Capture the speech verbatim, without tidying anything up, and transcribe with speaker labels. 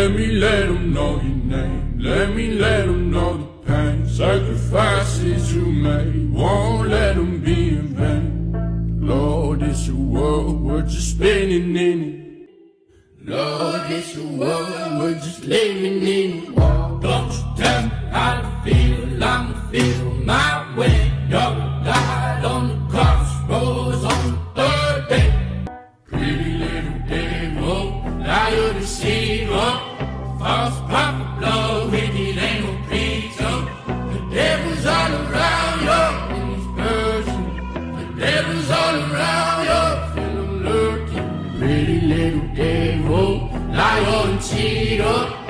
Speaker 1: Let me let them know your name. Let me let them know the pain. Sacrifices you made, won't let them be in vain. Lord, it's a world, we're just spinning in it. Lord, it's a world, we're just living in it. Don't you tell me how to feel, I'ma feel my way. You're died on the crossroads on the third day. Pretty little devil, lie you deceiver. False prophet, love with it ain't no preacher. The devil's all around you in this person. The devil's all around you, feel him lurking. Pretty little devil, liar and cheater.